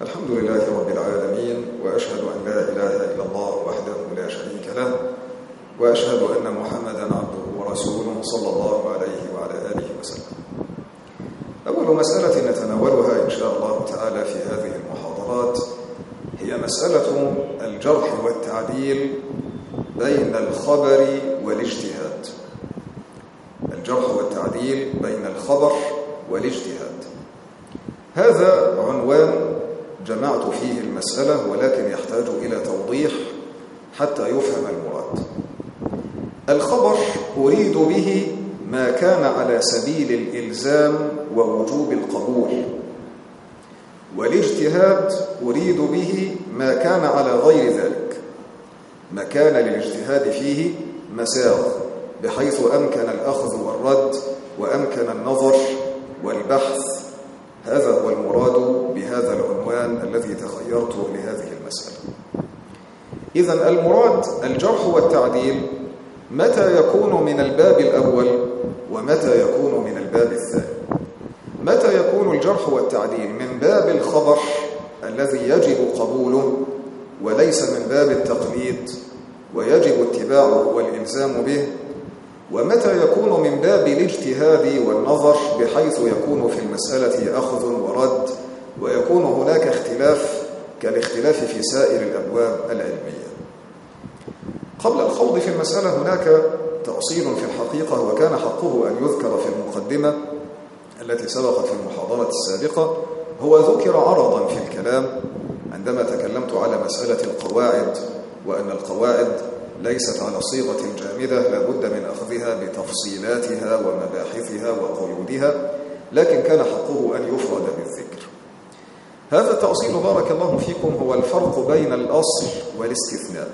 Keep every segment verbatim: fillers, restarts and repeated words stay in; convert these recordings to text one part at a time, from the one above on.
الحمد لله رب العالمين، وأشهد أن لا إله إلا الله وحده لا شريك له، وأشهد أن محمدا عبده ورسوله صلى الله عليه وعلى آله وسلم. أول مسألة نتناولها إن شاء الله تعالى في هذه المحاضرات هي مسألة الجرح والتعديل بين الخبر والاجتهاد. الجرح والتعديل بين الخبر والاجتهاد، هذا عنوان جمعت فيه المسألة، ولكن يحتاج إلى توضيح حتى يفهم المراد. الخبر أريد به ما كان على سبيل الإلزام ووجوب القبول، والاجتهاد أريد به ما كان على غير ذلك، ما كان للاجتهاد فيه مساغ بحيث أمكن الأخذ والرد وأمكن النظر والبحث. هذا هو المراد بهذا العنوان الذي تخيرته لهذه المسألة. إذن المراد الجرح والتعديل متى يكون من الباب الأول ومتى يكون من الباب الثاني. متى يكون الجرح والتعديل من باب الخبر الذي يجب قبوله وليس من باب التقليد ويجب اتباعه والإلزام به، ومتى يكون من باب الاجتهاد والنظر بحيث يكون في المسألة أخذ ورد ويكون هناك اختلاف كالاختلاف في سائر الأبواب العلمية. قبل الخوض في المسألة هناك تأصيل في الحقيقة، وكان حقه أن يذكر في المقدمة التي سبقت في المحاضرة السابقة. هو ذكر عرضا في الكلام عندما تكلمت على مسألة القواعد، وأن القواعد ليست على صيغة جامدة لا بد من أخذها بتفصيلاتها ومباحثها وقيودها، لكن كان حقه أن يفرد بالذكر. هذا التأصيل بارك الله فيكم هو الفرق بين الأصل والاستثناء.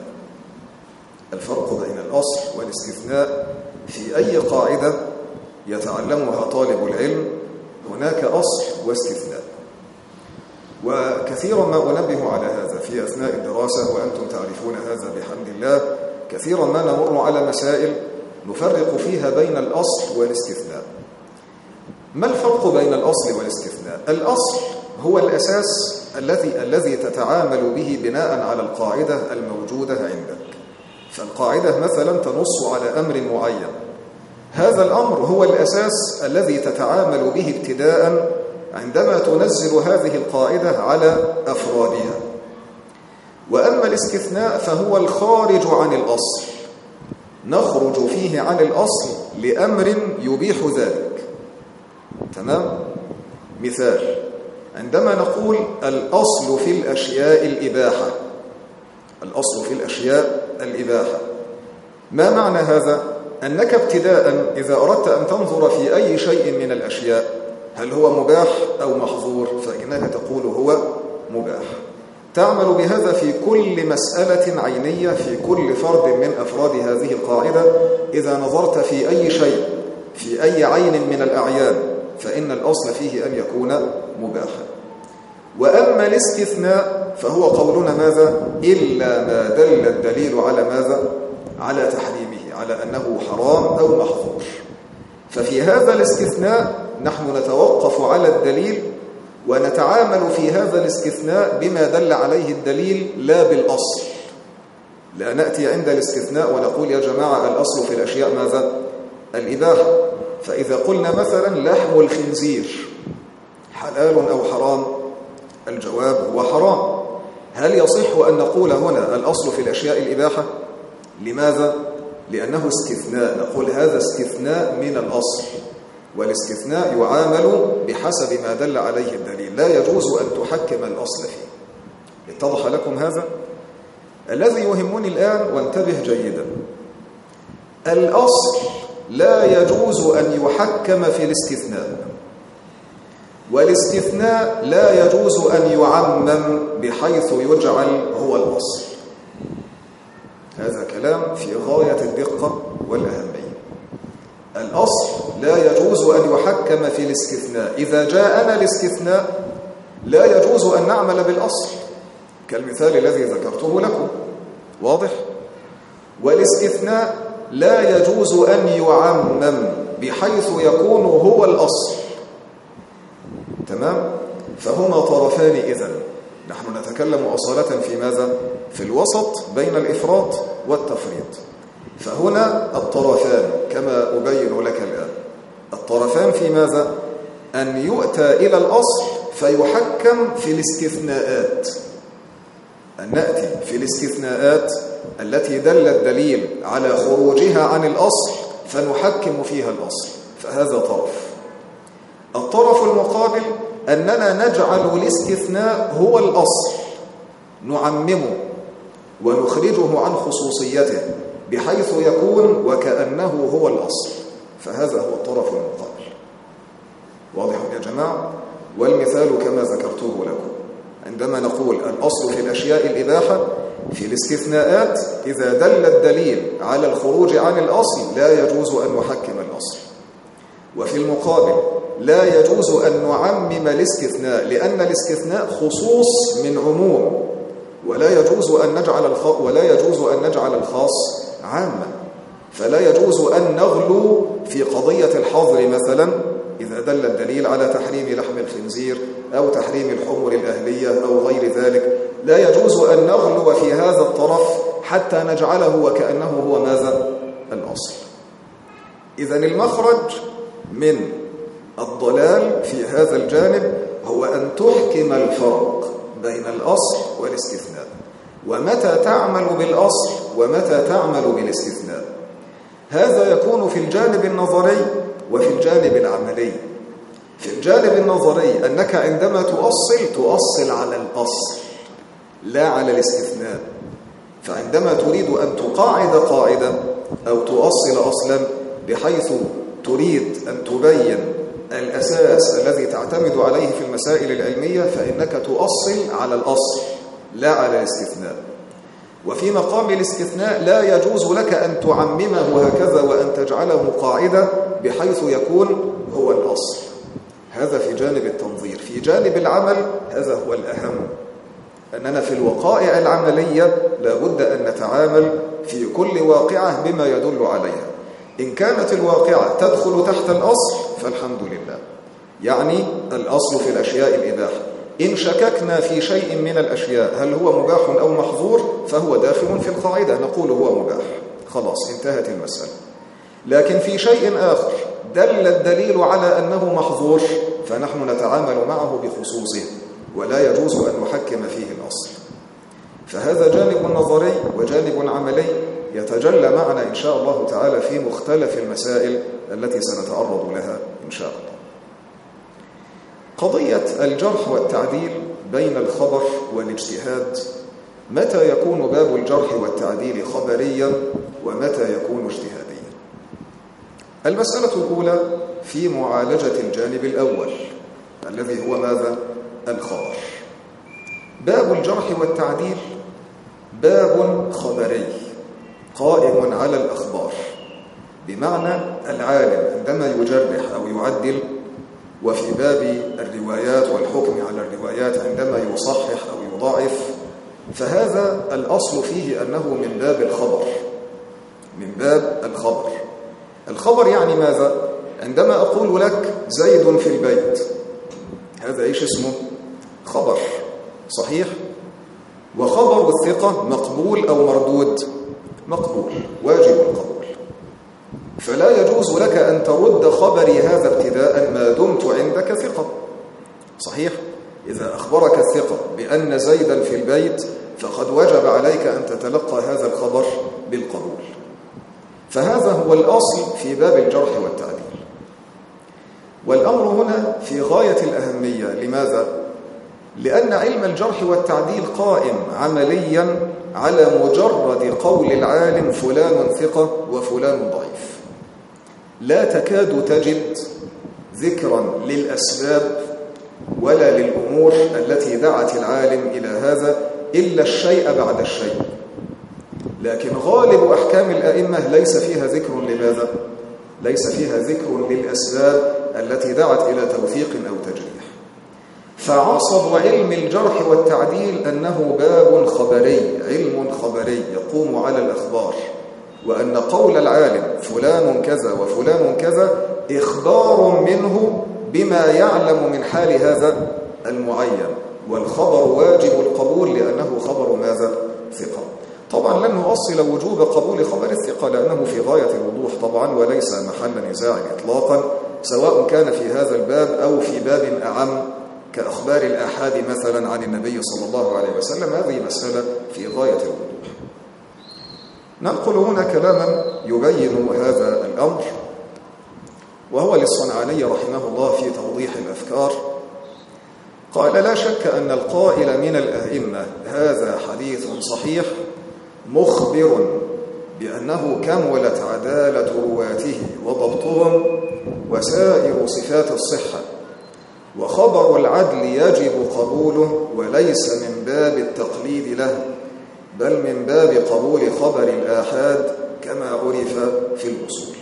الفرق بين الأصل والاستثناء في أي قاعدة يتعلمها طالب العلم هناك أصل واستثناء، وكثيرا ما أنبه على هذا في أثناء الدراسة، وأنتم تعرفون هذا بحمد الله. كثيرا ما نمر على مسائل نفرق فيها بين الأصل والاستثناء. ما الفرق بين الأصل والاستثناء؟ الأصل هو الأساس الذي الذي تتعامل به بناء على القاعدة الموجودة عندك. فالقاعدة مثلا تنص على أمر معين، هذا الأمر هو الأساس الذي تتعامل به ابتداء عندما تنزل هذه القاعدة على أفرادها. وأما الاستثناء فهو الخارج عن الأصل، نخرج فيه عن الأصل لأمر يبيح ذلك. تمام؟ مثال، عندما نقول الأصل في الأشياء الإباحة، الأصل في الأشياء الإباحة، ما معنى هذا؟ أنك ابتداء إذا أردت أن تنظر في أي شيء من الأشياء هل هو مباح أو محظور، فإنك تقول هو مباح. تعمل بهذا في كل مسألة عينية في كل فرد من أفراد هذه القاعدة. إذا نظرت في أي شيء في أي عين من الأعيان فإن الأصل فيه أن يكون مباحا. وأما الاستثناء فهو قولنا ماذا؟ إلا ما دل الدليل على ماذا؟ على تحريمه، على أنه حرام أو محظور. ففي هذا الاستثناء نحن نتوقف على الدليل ونتعامل في هذا الاستثناء بما دل عليه الدليل لا بالأصل. لا نأتي عند الاستثناء ونقول يا جماعة الأصل في الأشياء ماذا؟ الإباحة. فإذا قلنا مثلا لحم الخنزير حلال أو حرام؟ الجواب هو حرام. هل يصح أن نقول هنا الأصل في الأشياء الإباحة؟ لماذا؟ لأنه استثناء، نقول هذا استثناء من الأصل، والاستثناء يعامل بحسب ما دل عليه الدليل، لا يجوز أن تحكم الأصل فيه. اتضح لكم هذا؟ الذي يهمني الآن وانتبه جيدا، الأصل لا يجوز أن يحكم في الاستثناء، والاستثناء لا يجوز أن يعمم بحيث يجعل هو الأصل. هذا كلام في غاية الدقة والأهمية. الأصل لا يجوز أن يحكم في الاستثناء. إذا جاءنا الاستثناء لا يجوز أن نعمل بالأصل، كالمثال الذي ذكرته لكم، واضح؟ والاستثناء لا يجوز أن يعمم بحيث يكون هو الأصل. تمام؟ فهما طرفان إذن. نحن نتكلم أصالة في ماذا؟ في الوسط بين الإفراط والتفريط. فهنا الطرفان كما أبين لك الآن، الطرفان في ماذا؟ أن يؤتى إلى الأصل فيحكم في الاستثناءات، أن نأتي في الاستثناءات التي دل الدليل على خروجها عن الأصل فنحكم فيها الأصل، فهذا طرف. الطرف المقابل أننا نجعل الاستثناء هو الأصل، نعممه ونخرجه عن خصوصيته بحيث يكون وكأنه هو الأصل، فهذا هو الطرف المقابل. واضح يا جماعة؟ والمثال كما ذكرته لكم، عندما نقول الأصل في الأشياء الإباحة، في الاستثناءات إذا دل الدليل على الخروج عن الأصل لا يجوز أن نحكم الأصل. وفي المقابل لا يجوز أن نعمم الاستثناء، لأن الاستثناء خصوص من عموم، ولا يجوز أن نجعل الخ... ولا يجوز أن نجعل الخاص عاما. فلا يجوز أن نغلو في قضية الحظر مثلا إذا دل الدليل على تحريم لحم الخنزير أو تحريم الحمر الأهلية أو غير ذلك، لا يجوز أن نغلو في هذا الطرف حتى نجعله وكأنه هو ماذا؟ الأصل. إذن المخرج من الضلال في هذا الجانب هو أن تحكم الفرق بين الأصل والاستثناء، ومتى تعمل بالأصل ومتى تعمل بالاستثناء. هذا يكون في الجانب النظري وفي الجانب العملي. في الجانب النظري أنك عندما تؤصل تؤصل على الأصل لا على الاستثناء. فعندما تريد أن تقاعد قاعدة أو تؤصل أصلا بحيث تريد أن تبين الأساس الذي تعتمد عليه في المسائل العلمية، فإنك تؤصل على الأصل لا على الاستثناء. وفي مقام الاستثناء لا يجوز لك أن تعممه هكذا وأن تجعله قاعدة بحيث يكون هو الأصل. هذا في جانب التنظير. في جانب العمل هذا هو الأهم، أننا في الوقائع العملية لابد أن نتعامل في كل واقعة بما يدل عليها. إن كانت الواقعة تدخل تحت الأصل فالحمد لله، يعني الأصل في الأشياء الإباحة. إن شككنا في شيء من الأشياء هل هو مباح أو محظور فهو داخل في القاعدة، نقول هو مباح، خلاص انتهت المسألة. لكن في شيء آخر دل الدليل على أنه محظور فنحن نتعامل معه بخصوصه ولا يجوز أن نحكم فيه الأصل. فهذا جانب نظري وجانب عملي يتجلى معنا إن شاء الله تعالى في مختلف المسائل التي سنتعرض لها إن شاء الله. قضية الجرح والتعديل بين الخبر والاجتهاد، متى يكون باب الجرح والتعديل خبريا ومتى يكون اجتهاديا؟ المسألة الأولى في معالجة الجانب الأول الذي هو ماذا؟ الخبر. باب الجرح والتعديل باب خبري قائم على الأخبار، بمعنى العالم عندما يجرح أو يعدل، وفي باب الروايات والحكم على الروايات عندما يصحح أو يضاعف، فهذا الأصل فيه أنه من باب الخبر، من باب الخبر. الخبر يعني ماذا؟ عندما أقول لك زيد في البيت، هذا إيش اسمه؟ خبر، صحيح؟ وخبر الثقة مقبول أو مردود؟ مقبول، واجب القبول. فلا يجوز لك أن ترد خبري هذا ابتداء ما دمت عندك ثقة، صحيح؟ إذا أخبرك الثقة بأن زيدا في البيت فقد وجب عليك أن تتلقى هذا الخبر بالقبول. فهذا هو الأصل في باب الجرح والتعديل. والأمر هنا في غاية الأهمية. لماذا؟ لأن علم الجرح والتعديل قائم عمليا على مجرد قول العالم فلان ثقة وفلان ضعيف. لا تكاد تجد ذكرا للأسباب ولا للأمور التي دعت العالم إلى هذا إلا الشيء بعد الشيء. لكن غالب أحكام الأئمة ليس فيها ذكر لماذا؟ ليس فيها ذكر للأسباب التي دعت إلى توثيق أو تجريح. فعصب علم الجرح والتعديل أنه باب خبري، علم خبري يقوم على الأخبار، وأن قول العالم فلان كذا وفلان كذا إخبار منه بما يعلم من حال هذا المعين، والخبر واجب القبول لأنه خبر ماذا؟ ثقة. طبعا لن نؤصل وجوب قبول خبر الثقة لأنه في غاية الوضوح طبعا وليس محل نزاع إطلاقا، سواء كان في هذا الباب أو في باب أعم كأخبار الآحاد مثلا عن النبي صلى الله عليه وسلم. هذه مسألة في غاية الوضوح. ننقل هنا كلاما يبين هذا الأمر، وهو للصنعاني رحمه الله في توضيح الأفكار. قال: لا شك أن القائل من الأئمة هذا حديث صحيح مخبر بأنه كملت عدالة رواته وضبطهم وسائر صفات الصحة، وخبر العدل يجب قبوله وليس من باب التقليد له، بل من باب قبول خبر الآحاد كما عرف في الأصول.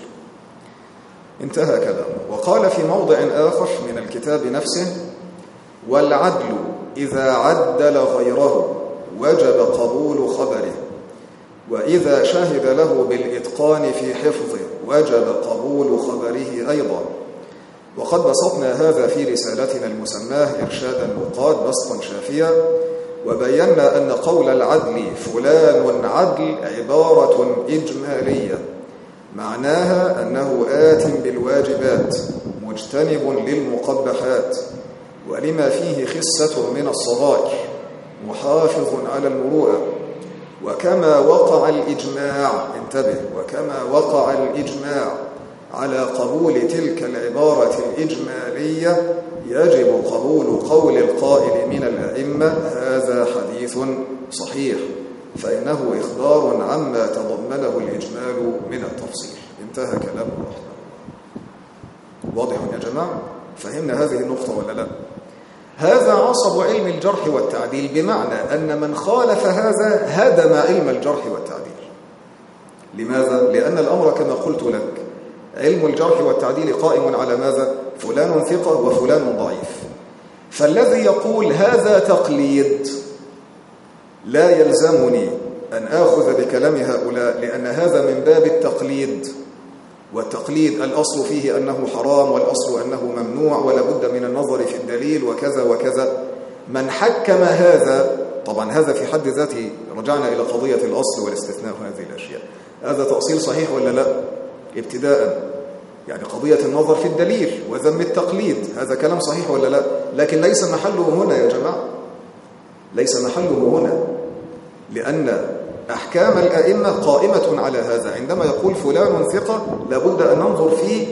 انتهى كلامه. وقال في موضع آخر من الكتاب نفسه: والعدل إذا عدل غيره وجب قبول خبره، وإذا شهد له بالإتقان في حفظه وجب قبول خبره أيضا. وقد بسطنا هذا في رسالتنا المسماه إرشاد النقاد بسطا شافيا، وبينا أن قول العدل فلان عدل عبارة إجمالية معناها أنه آت بالواجبات مجتنب للمقبحات، ولما فيه خسة من الصغائر محافظ على المروءة. وكما وقع الإجماع، انتبه، وكما وقع الإجماع على قبول تلك العبارة الإجمالية يجب قبول قول القائل من الأئمة هذا حديث صحيح، فإنه إخبار عما تضمنه الإجمال من التفصيل. انتهى كلامه رحمه الله. واضح يا جماعة؟ فهمنا هذه النقطة ولا لا؟ هذا عصب علم الجرح والتعديل، بمعنى أن من خالف هذا هدم علم الجرح والتعديل. لماذا؟ لأن الأمر كما قلت لك علم الجرح والتعديل قائم على ماذا؟ فلان ثقة وفلان ضعيف. فالذي يقول هذا تقليد لا يلزمني أن آخذ بكلام هؤلاء، لأن هذا من باب التقليد، والتقليد الأصل فيه أنه حرام والأصل أنه ممنوع ولا بد من النظر في الدليل وكذا وكذا. من حكم هذا، طبعا هذا في حد ذاته رجعنا إلى قضية الأصل والاستثناء وهذه الأشياء، هذا تأصيل صحيح ولا لا؟ ابتداء يعني قضية النظر في الدليل وذم التقليد، هذا كلام صحيح ولا لا؟ لكن ليس محله هنا يا جماعة، ليس محله هنا، لأن أحكام الأئمة قائمة على هذا. عندما يقول فلان ثقة لابد أن ننظر في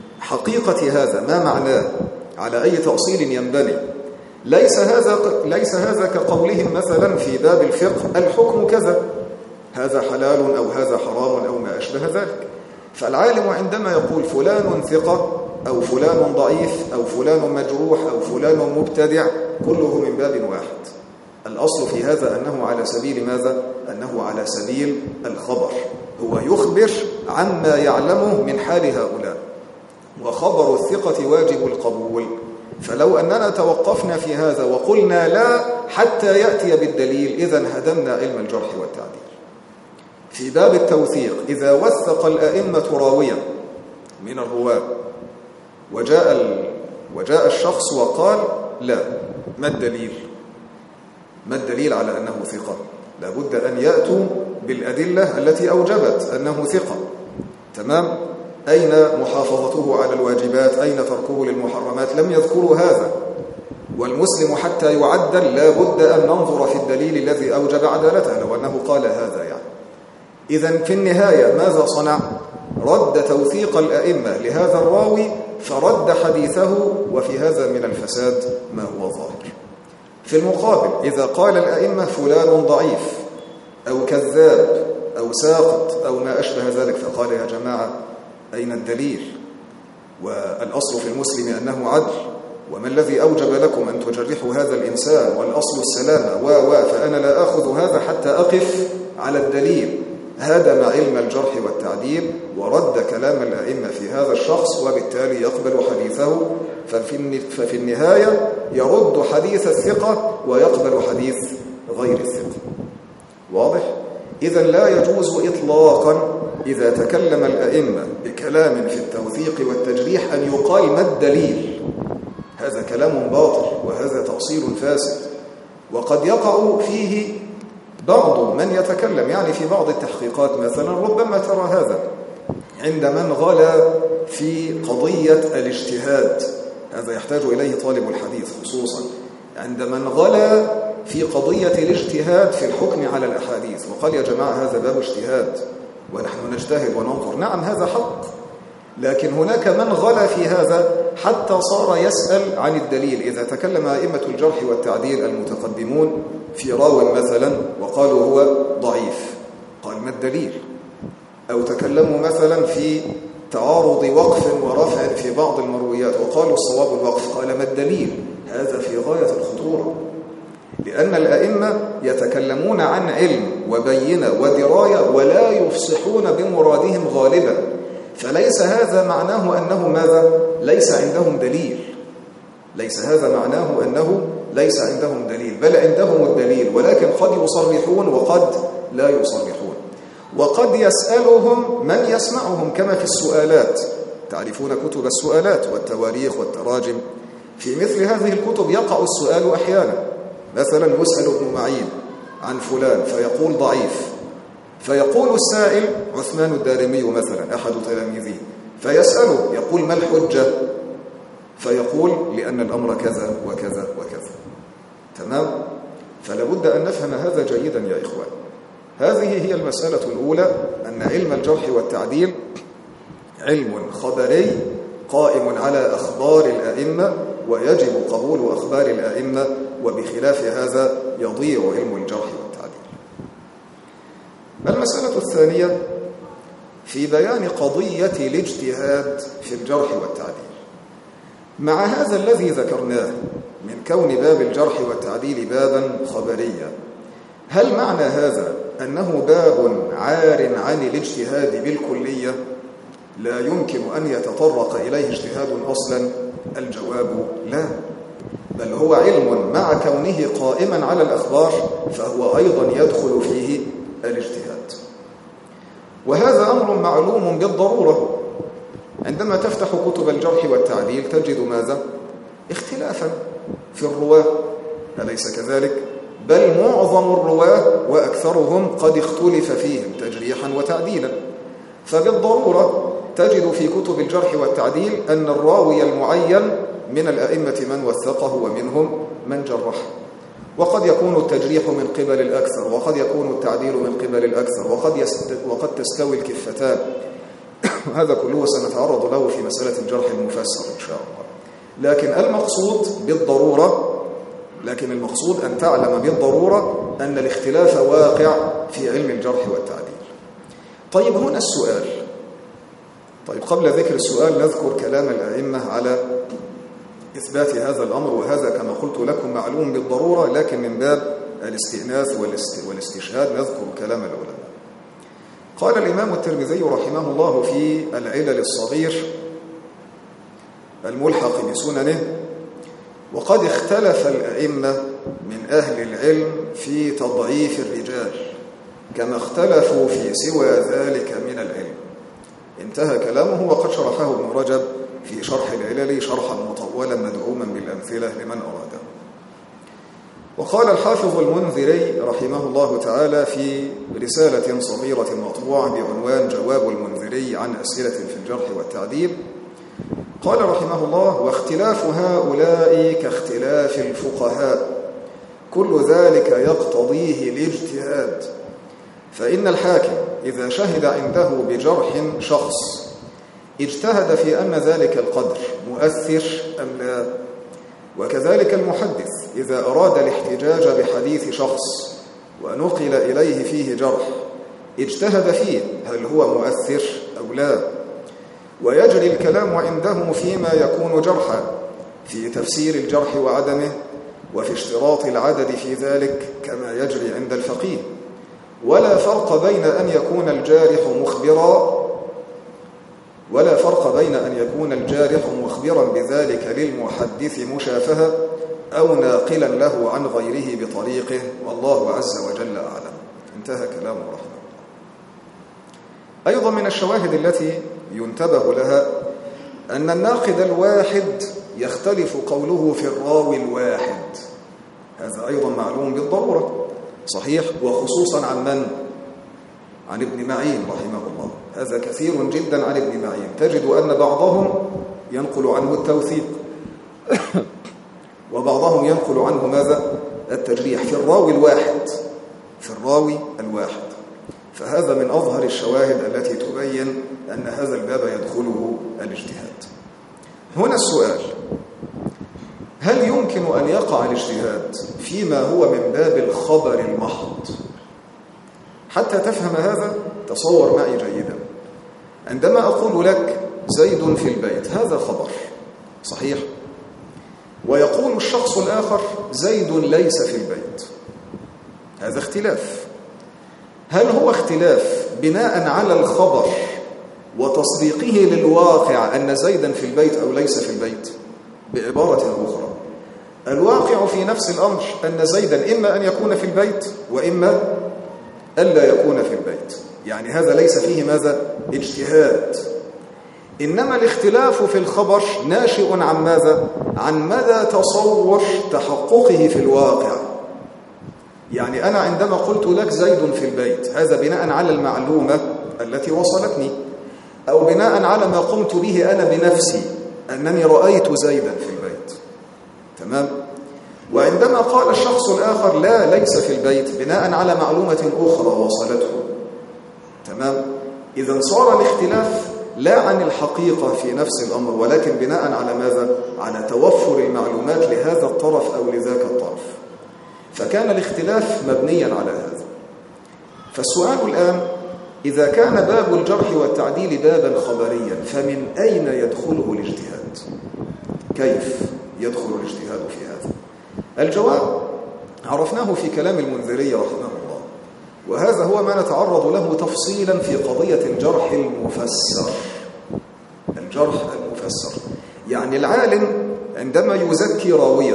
حقيقة هذا، ما معناه، على أي تأصيل ينبني. ليس هذا ليس هذا كقولهم مثلا في باب الفقه الحكم كذا، هذا حلال أو هذا حرام أو ما أشبه ذلك. فالعالم عندما يقول فلان ثقة أو فلان ضعيف أو فلان مجروح أو فلان مبتدع كله من باب واحد. الأصل في هذا أنه على سبيل ماذا؟ أنه على سبيل الخبر، هو يخبر عما يعلمه من حال هؤلاء، وخبر الثقة واجب القبول. فلو أننا توقفنا في هذا وقلنا لا حتى يأتي بالدليل إذن هدمنا علم الجرح والتعديل. في باب التوثيق إذا وثق الأئمة راويا من الرواة وجاء, ال... وجاء الشخص وقال لا، ما الدليل؟ ما الدليل على أنه ثقة؟ لابد أن يأتوا بالأدلة التي أوجبت أنه ثقة. تمام؟ أين محافظته على الواجبات؟ أين تركه للمحرمات؟ لم يذكروا هذا. والمسلم حتى يعدل لابد أن ننظر في الدليل الذي أوجب عدالته لو أنه قال هذا يعني. إذن في النهاية ماذا صنع؟ رد توثيق الأئمة لهذا الراوي فرد حديثه، وفي هذا من الفساد ما هو ظاهر. في المقابل إذا قال الأئمة فلان ضعيف أو كذاب أو ساقط أو ما أشبه ذلك، فقال يا جماعة أين الدليل؟ والأصل في المسلم أنه عدل، وما الذي أوجب لكم أن تجرحوا هذا الإنسان؟ والأصل السلامة و و فأنا لا أخذ هذا حتى أقف على الدليل. هدم علم الجرح والتعديل ورد كلام الأئمة في هذا الشخص، وبالتالي يقبل حديثه. ففي النهاية يرد حديث الثقة ويقبل حديث غير الثقة. واضح؟ إذن لا يجوز إطلاقا إذا تكلم الأئمة بكلام في التوثيق والتجريح أن يقال ما الدليل. هذا كلام باطل وهذا تأصيل فاسد. وقد يقع فيه بعض من يتكلم، يعني في بعض التحقيقات مثلا ربما ترى هذا عند من غلا في قضية الاجتهاد، هذا يحتاج إليه طالب الحديث خصوصا، عند من غلا في قضية الاجتهاد في الحكم على الأحاديث وقال يا جماعة هذا باب اجتهاد ونحن نجتهد وننظر، نعم هذا حق، لكن هناك من غلا في هذا حتى صار يسأل عن الدليل. إذا تكلم أئمة الجرح والتعديل المتقدمون في راو مثلا وقالوا هو ضعيف، قال ما الدليل؟ أو تكلموا مثلا في تعارض وقف ورفع في بعض المرويات وقالوا الصواب الوقف، قال ما الدليل؟ هذا في غاية الخطورة، لأن الأئمة يتكلمون عن علم وبينة ودراية ولا يفصحون بمرادهم غالبا، فليس هذا معناه أنه ماذا؟ ليس عندهم دليل، ليس هذا معناه أنه ليس عندهم دليل، بل عندهم الدليل، ولكن قد يصرحون وقد لا يصرحون، وقد يسألهم من يسمعهم كما في السؤالات، تعرفون كتب السؤالات والتواريخ والتراجم، في مثل هذه الكتب يقع السؤال أحيانا، مثلا يسأل ابن معين عن فلان فيقول ضعيف، فيقول السائل عثمان الدارمي مثلا أحد تلاميذه، فيسأله يقول ما الحجة؟ فيقول لأن الأمر كذا وكذا وكذا. تمام؟ فلا بد أن نفهم هذا جيدا يا إخوان. هذه هي المسألة الأولى، أن علم الجرح والتعديل علم خبري قائم على أخبار الأئمة، ويجب قبول أخبار الأئمة، وبخلاف هذا يضيع علم الجرح والتعديل. المسألة الثانية في بيان قضية الاجتهاد في الجرح والتعديل. مع هذا الذي ذكرناه من كون باب الجرح والتعديل بابا خبريا، هل معنى هذا أنه باب عار عن الاجتهاد بالكلية لا يمكن أن يتطرق إليه اجتهاد أصلا؟ الجواب لا، بل هو علم مع كونه قائما على الأخبار فهو أيضا يدخل فيه الاجتهاد، وهذا أمر معلوم بالضرورة. عندما تفتح كتب الجرح والتعديل تجد ماذا؟ اختلافا في الرواة، أليس كذلك؟ بل معظم الرواة وأكثرهم قد اختلف فيهم تجريحا وتعديلا، فبالضرورة تجد في كتب الجرح والتعديل أن الراوي المعين من الأئمة من وثقه ومنهم من جرحه، وقد يكون التجريح من قبل الأكثر وقد يكون التعديل من قبل الأكثر، وقد, يست... وقد تستوي الكفتان. هذا كله سنتعرض له في مسألة الجرح المفسر إن شاء الله. لكن المقصود بالضرورة لكن المقصود أن تعلم بالضرورة أن الاختلاف واقع في علم الجرح والتعديل. طيب هنا السؤال، طيب قبل ذكر السؤال نذكر كلام الأئمة على إثبات هذا الأمر، وهذا كما قلت لكم معلوم بالضرورة، لكن من باب الاستئناس والاستشهاد نذكر كلام العلماء. قال الإمام الترمذي رحمه الله في العلل الصغير الملحق بسننه: وقد اختلف الأئمة من أهل العلم في تضعيف الرجال كما اختلفوا في سوى ذلك من العلم. انتهى كلامه، وقد شرحه ابن رجب في شرح العلل شرحا مطولا مدعوما بالأمثلة لمن أراده. وقال الحافظ المنذري رحمه الله تعالى في رسالة صغيرة مطبوعة بعنوان جواب المنذري عن أسئلة في الجرح والتعديل، قال رحمه الله: واختلاف هؤلاء كاختلاف الفقهاء، كل ذلك يقتضيه الاجتهاد، فإن الحاكم إذا شهد عنده بجرح شخص اجتهد في أن ذلك القدر مؤثر أم لا، وكذلك المحدث إذا أراد الاحتجاج بحديث شخص ونقل إليه فيه جرح اجتهد فيه هل هو مؤثر أو لا، ويجري الكلام عنده فيما يكون جرحا في تفسير الجرح وعدمه وفي اشتراط العدد في ذلك كما يجري عند الفقيه، ولا فرق بين أن يكون الجارح مخبرا ولا فرق بين أن يكون الجارح مخبرا بذلك للمحدث مشافهة أو ناقلا له عن غيره بطريقه، والله عز وجل أعلم. انتهى كلامه رحمه الله. أيضا من الشواهد التي ينتبه لها أن الناقد الواحد يختلف قوله في الراوي الواحد، هذا أيضا معلوم بالضرورة، صحيح، وخصوصا عن من؟ عن ابن معين رحمه الله. هذا كثير جدا عن ابن معين، تجد أن بعضهم ينقل عنه التوثيق وبعضهم ينقل عنه ماذا؟ التجريح في الراوي الواحد، في الراوي الواحد. فهذا من أظهر الشواهد التي تبين أن هذا الباب يدخله الاجتهاد. هنا السؤال: هل يمكن أن يقع الاجتهاد فيما هو من باب الخبر المحض؟ حتى تفهم هذا تصور معي جيدا. عندما أقول لك زيد في البيت، هذا خبر صحيح، ويقول الشخص الآخر زيد ليس في البيت، هذا اختلاف. هل هو اختلاف بناء على الخبر وتصديقه للواقع أن زيدا في البيت أو ليس في البيت؟ بعبارة أخرى، الواقع في نفس الأمر أن زيدا إما أن يكون في البيت وإما ألا يكون في البيت، يعني هذا ليس فيه ماذا؟ اجتهاد. إنما الاختلاف في الخبر ناشئ عن ماذا؟ عن مدى تصور تحققه في الواقع. يعني أنا عندما قلت لك زيد في البيت، هذا بناء على المعلومة التي وصلتني، أو بناء على ما قمت به أنا بنفسي أنني رأيت زيدا في البيت، تمام؟ وعندما قال الشخص الآخر لا ليس في البيت بناء على معلومة أخرى وصلته، تمام؟ إذن صار الاختلاف لا عن الحقيقة في نفس الأمر، ولكن بناء على ماذا؟ على توفر المعلومات لهذا الطرف أو لذاك الطرف. فكان الاختلاف مبنيا على هذا. فالسؤال الآن: إذا كان باب الجرح والتعديل بابا خبريا، فمن أين يدخله الاجتهاد؟ كيف يدخل الاجتهاد في هذا؟ الجواب عرفناه في كلام المنذري رحمه الله، وهذا هو ما نتعرض له تفصيلا في قضية الجرح المفسر. الجرح المفسر يعني العالم عندما يزكي راويا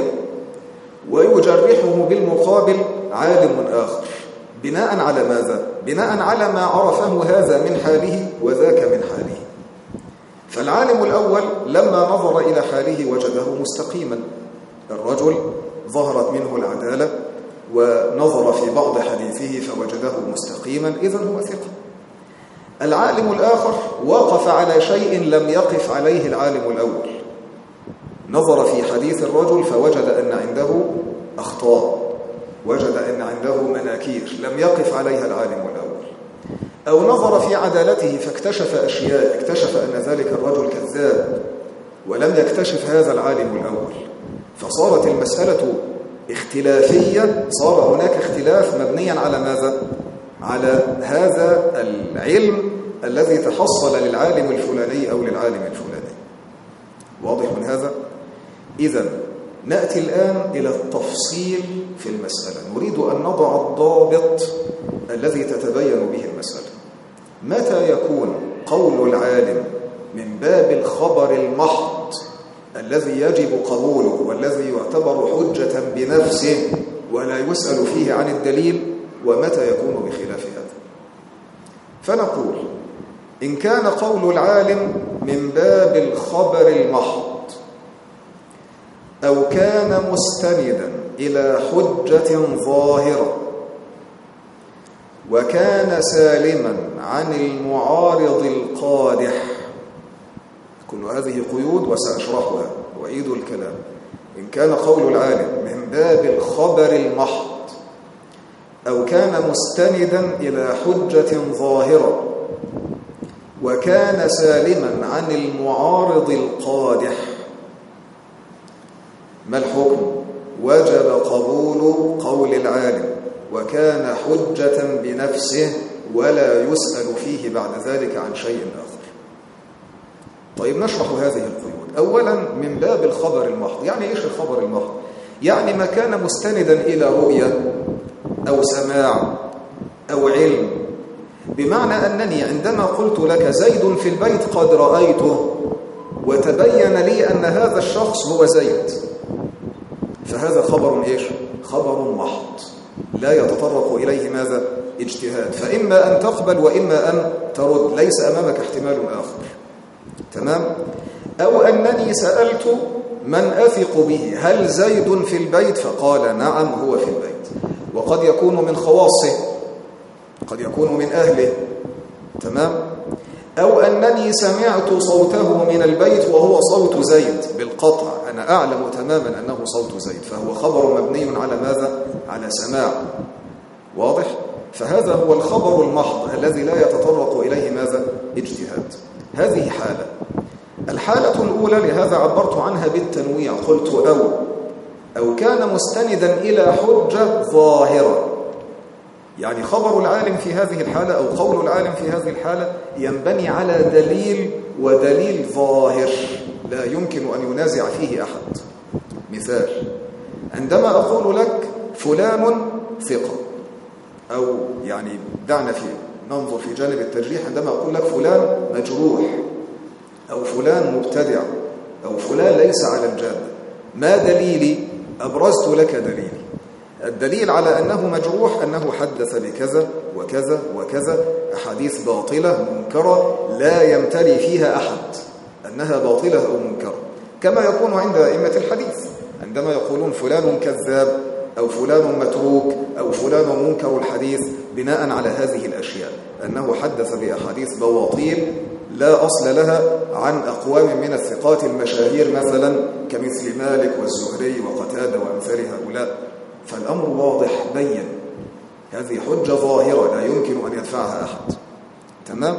ويجرحه بالمقابل عالم آخر، بناء على ماذا؟ بناء على ما عرفه هذا من حاله وذاك من حاله. فالعالم الأول لما نظر إلى حاله وجده مستقيما، الرجل ظهرت منه العدالة، ونظر في بعض حديثه فوجده مستقيما، إذن هو ثقة. العالم الآخر وقف على شيء لم يقف عليه العالم الأول، نظر في حديث الرجل فوجد أن عنده أخطاء، وجد أن عنده مناكير لم يقف عليها العالم الأول. أو نظر في عدالته فاكتشف أشياء، اكتشف أن ذلك الرجل كذاب ولم يكتشف هذا العالم الأول، فصارت المسألة اختلافية، صار هناك اختلاف مبنيا على ماذا؟ على هذا العلم الذي تحصل للعالم الفلاني أو للعالم الفلاني. واضح من هذا؟ إذن نأتي الآن إلى التفصيل في المسألة، نريد أن نضع الضابط الذي تتبين به المسألة. متى يكون قول العالم من باب الخبر المحض الذي يجب قبوله والذي يعتبر حجة بنفسه ولا يسأل فيه عن الدليل، ومتى يكون بخلاف هذا؟ فنقول: إن كان قول العالم من باب الخبر المحض أو كان مستندا إلى حجة ظاهرة وكان سالما عن المعارض القادح، كل هذه قيود وسأشرحها وأعيد الكلام. إن كان قول العالم من باب الخبر المحض أو كان مستندا إلى حجة ظاهرة وكان سالما عن المعارض القادح، ما الحكم؟ وجب قبول قول العالم وكان حجة بنفسه ولا يسأل فيه بعد ذلك عن شيء آخر. طيب نشرح هذه القيود. أولا من باب الخبر المحض، يعني إيش الخبر المحض؟ يعني ما كان مستندا إلى رؤية أو سماع أو علم، بمعنى أنني عندما قلت لك زيد في البيت قد رأيته وتبين لي أن هذا الشخص هو زيد، فهذا خبر إيش؟ خبر محض لا يتطرق إليه ماذا؟ اجتهاد، فإما أن تقبل وإما أن ترد، ليس أمامك احتمال آخر، تمام؟ أو أنني سألت من أثق به هل زيد في البيت؟ فقال نعم هو في البيت. وقد يكون من خواصه، قد يكون من أهله، تمام؟ أو أنني سمعت صوته من البيت وهو صوت زيد بالقطع، أنا أعلم تماما أنه صوت زيد، فهو خبر مبني على ماذا؟ على سماع. واضح؟ فهذا هو الخبر المحض الذي لا يتطرق إليه ماذا؟ اجتهاد. هذه حالة. الحالة الأولى لهذا عبرت عنها بالتنويع، قلت أو أو كان مستندا إلى حجة ظاهرة، يعني خبر العالم في هذه الحالة أو قول العالم في هذه الحالة ينبني على دليل، ودليل ظاهر لا يمكن أن ينازع فيه أحد. مثال: عندما أقول لك فلان ثقة، أو يعني دعنا في ننظر في جانب التجريح، عندما أقول لك فلان مجروح أو فلان مبتدع أو فلان ليس على الجادة، ما دليلي؟ أبرزت لك دليلي. الدليل على أنه مجروح أنه حدث بكذا وكذا وكذا، أحاديث باطلة منكرة لا يمتري فيها أحد أنها باطلة أو منكرة، كما يكون عند أئمة الحديث عندما يقولون فلان كذاب أو فلان متروك أو فلان منكر الحديث، بناء على هذه الأشياء، أنه حدث بأحاديث بواطيل لا أصل لها عن أقوام من الثقات المشاهير مثلا كمثل مالك والزهري وقتادة وأمثال هؤلاء. فالأمر واضح بين، هذه حجة ظاهرة لا يمكن أن يدفعها أحد. تمام؟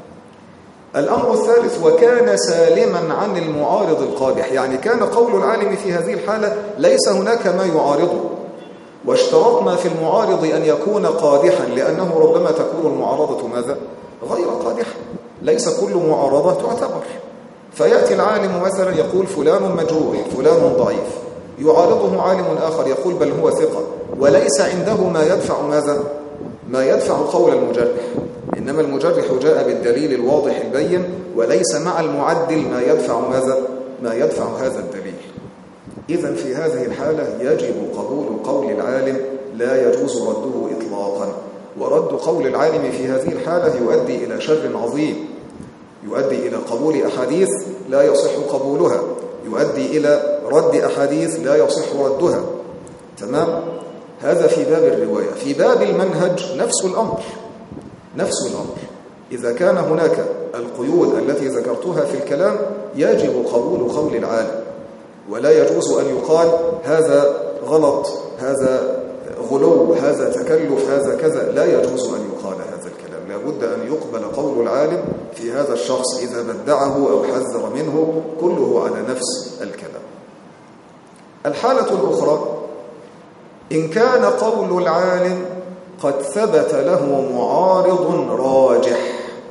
الأمر الثالث: وكان سالما عن المعارض القادح، يعني كان قول العالم في هذه الحالة ليس هناك ما يعارضه، واشترطنا في المعارض أن يكون قادحا، لأنه ربما تكون المعارضة ماذا؟ غير قادحة، ليس كل معارضة تعتبر. فيأتي العالم مثلا يقول فلان مجروح فلان ضعيف، يعارضه عالم آخر يقول بل هو ثقة، وليس عنده ما يدفع ماذا؟ ما يدفع قول المجرح، إنما المجرح جاء بالدليل الواضح البين، وليس مع المعدل ما يدفع ماذا؟ ما يدفع هذا الدليل. إذن في هذه الحالة يجب قبول قول العالم، لا يجوز رده إطلاقا. ورد قول العالم في هذه الحالة يؤدي إلى شر عظيم، يؤدي إلى قبول أحاديث لا يصح قبولها، يؤدي إلى رد أحاديث لا يصح ردها. تمام؟ هذا في باب الرواية. في باب المنهج نفس الأمر، نفس الأمر. إذا كان هناك القيود التي ذكرتها في الكلام يجب قبول قول العالم، ولا يجوز أن يقال هذا غلط، هذا غلو، هذا تكلف، هذا كذا، لا يجوز أن يقال هذا الكلام. لا بد أن يقبل قول العالم في هذا الشخص إذا بدعه أو حذر منه، كله على نفس الكلام. الحالة الأخرى: إن كان قول العالم قد ثبت له معارض راجح،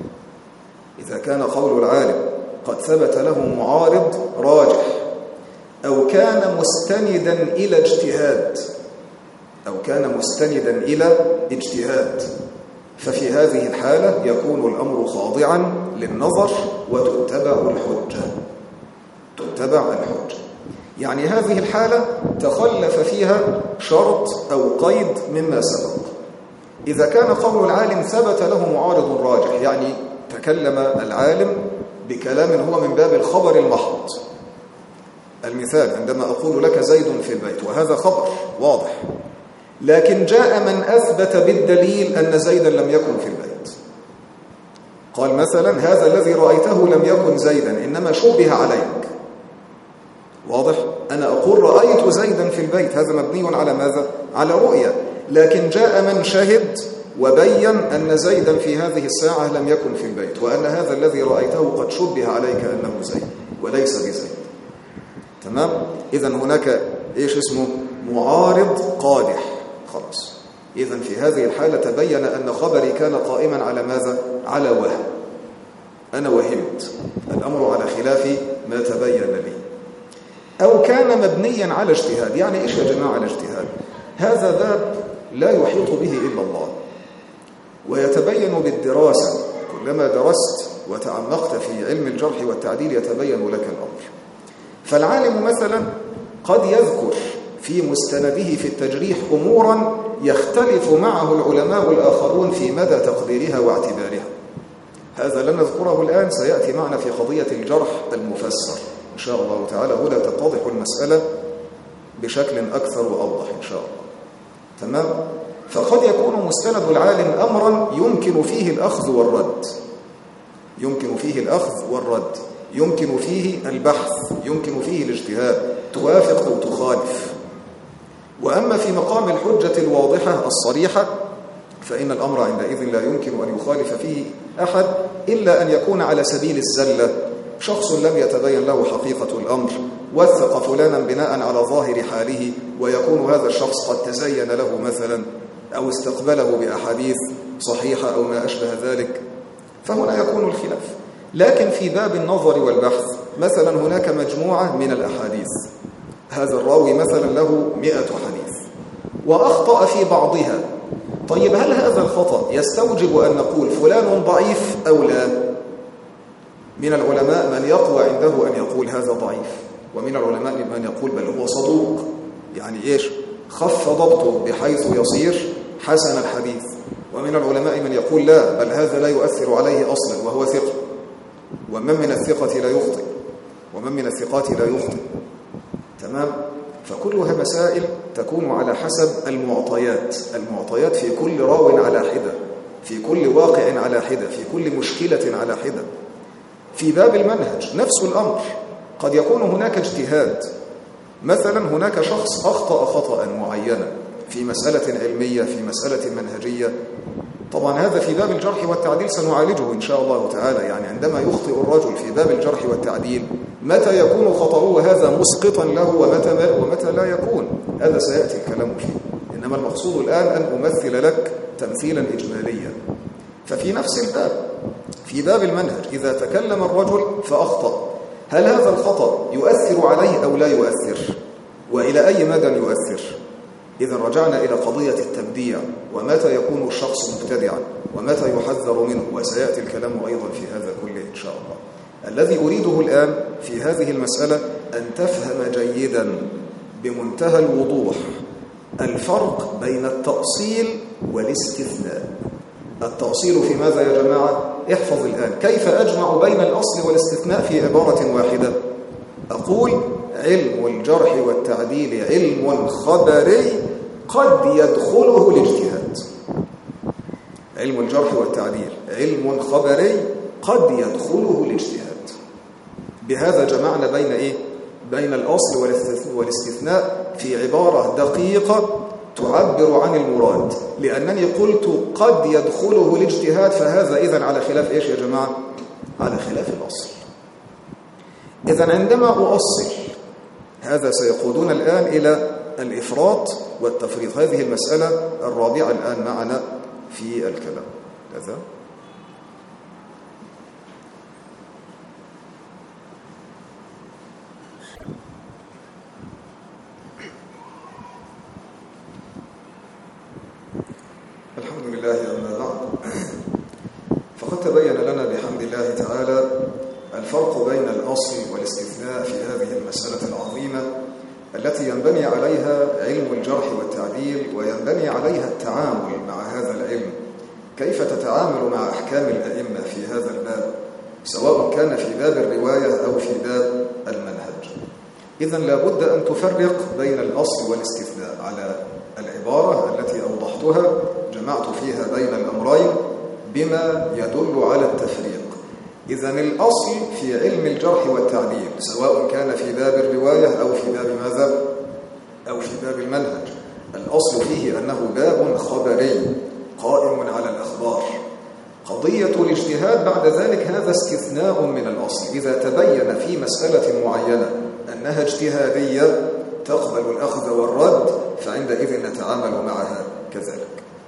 إذا كان قول العالم قد ثبت له معارض راجح، أو كان مستندا إلى اجتهاد، أو كان مستندا إلى اجتهاد، ففي هذه الحالة يكون الأمر خاضعا للنظر وتتبع الحجة، تتبع الحجة. يعني هذه الحالة تخلف فيها شرط أو قيد مما سبق. إذا كان قول العالم ثبت له معارض راجح، يعني تكلم العالم بكلام هو من باب الخبر المحض. المثال: عندما أقول لك زيد في البيت، وهذا خبر واضح، لكن جاء من أثبت بالدليل أن زيدا لم يكن في البيت، قال مثلا هذا الذي رأيته لم يكن زيدا إنما شبه عليك. واضح؟ أنا أقول رأيت زيدا في البيت، هذا مبني على ماذا؟ على رؤية، لكن جاء من شهد وبين أن زيدا في هذه الساعة لم يكن في البيت، وأن هذا الذي رأيته قد شبه عليك أنه زيد وليس بزيد. تمام؟ إذن هناك إيش اسمه؟ معارض قادح. خلاص، إذن في هذه الحالة تبين أن خبري كان قائما على ماذا؟ على وهم، أنا وهمت، الأمر على خلاف ما تبين لي. أو كان مبنيا على اجتهاد. يعني إيش يا جماعة الاجتهاد؟ هذا باب لا يحيط به إلا الله، ويتبين بالدراسة، كلما درست وتعمقت في علم الجرح والتعديل يتبين لك الأمر. فالعالم مثلا قد يذكر في مستنده في التجريح أمورا يختلف معه العلماء الآخرون في مدى تقديرها واعتبارها. هذا لن نذكره الآن، سيأتي معنا في قضية الجرح المفسر، إن شاء الله تعالى هنا تتضح المسألة بشكل أكثر وأوضح إن شاء الله. تمام؟ فقد يكون مستند العالم أمرا يمكن فيه الأخذ والرد، يمكن فيه الأخذ والرد، يمكن فيه البحث، يمكن فيه الاجتهاد، توافق أو تخالف. وأما في مقام الحجة الواضحة الصريحة فإن الأمر عندئذ لا يمكن أن يخالف فيه أحد إلا أن يكون على سبيل الزلة، شخص لم يتبين له حقيقة الأمر، وثق فلانا بناء على ظاهر حاله، ويكون هذا الشخص قد تزين له مثلا أو استقبله بأحاديث صحيحة أو ما أشبه ذلك، فهنا يكون الخلاف. لكن في باب النظر والبحث مثلا هناك مجموعة من الأحاديث، هذا الراوي مثلا له مئة حديث وأخطأ في بعضها، طيب هل هذا الخطأ يستوجب أن نقول فلان ضعيف أو لا؟ من العلماء من يقوى عنده أن يقول هذا ضعيف، ومن العلماء من يقول بل هو صدوق، يعني إيش؟ خف ضبطه بحيث يصير حسن الحديث، ومن العلماء من يقول لا بل هذا لا يؤثر عليه أصلا وهو ثقة، ومن من الثقة لا يخطئ، ومن من الثقات لا يخطئ. تمام؟ فكلها مسائل تكون على حسب المعطيات، المعطيات في كل راو على حدة، في كل واقع على حدة، في كل مشكلة على حدة. في باب المنهج نفس الأمر، قد يكون هناك اجتهاد، مثلا هناك شخص أخطأ خطأ معينا في مسألة علمية، في مسألة منهجية، طبعا هذا في باب الجرح والتعديل سنعالجه إن شاء الله تعالى. يعني عندما يخطئ الرجل في باب الجرح والتعديل متى يكون خطأه هذا مسقطا له ومتى, ومتى لا يكون، هذا سيأتي الكلام فيه، إنما المقصود الآن أن أمثل لك تمثيلا إجماليا. ففي نفس الباب في باب المنهج إذا تكلم الرجل فأخطأ، هل هذا الخطأ يؤثر عليه أو لا يؤثر؟ وإلى أي مدى يؤثر؟ إذا رجعنا إلى قضية التبديع، ومتى يكون الشخص مبتدعا ومتى يحذر منه، وسيأتي الكلام أيضا في هذا كله إن شاء الله. الذي أريده الآن في هذه المسألة أن تفهم جيدا بمنتهى الوضوح الفرق بين التأصيل والاستثناء. التأصيل في ماذا يا جماعة؟ احفظ الآن كيف أجمع بين الأصل والاستثناء في عبارة واحدة. أقول علم الجرح والتعديل علم خبري قد يدخله الاجتهاد. علم الجرح والتعديل علم خبري قد يدخله الاجتهاد. بهذا جمعنا بين إيه؟ بين الأصل والاستثناء في عبارة دقيقة تعبر عن المراد، لأنني قلت قد يدخله الاجتهاد، فهذا إذن على خلاف إيش يا جماعة؟ على خلاف الأصل. إذن عندما أؤصل هذا سيقودنا الآن إلى الإفراط والتفريط. هذه المسألة الرابعة الآن معنا في الكلام. كذا الحمد لله. أما بعد، فقد تبين لنا بحمد الله تعالى الفرق بين الأصل والاستثناء في هذه المسألة العظيمة التي ينبني عليها علم الجرح والتعديل، وينبني عليها التعامل مع هذا العلم، كيف تتعامل مع أحكام الأئمة في هذا الباب، سواء كان في باب الرواية أو في باب المنهج. إذن لابد أن تفرق بين الأصل والاستثناء. على العبارة التي أوضحتها جمعت فيها بين الأمرين بما يدل على التفريق. إذن الأصل في علم الجرح والتعديل سواء كان في باب الرواية أو في باب ماذا؟ أو في باب المنهج، الأصل فيه أنه باب خبري قائم على الأخبار. قضية الاجتهاد بعد ذلك هذا استثناء من الأصل. إذا تبين في مسألة معينة أنها اجتهادية تقبل الأخذ والرد، فعندئذ نتعامل معها كذلك.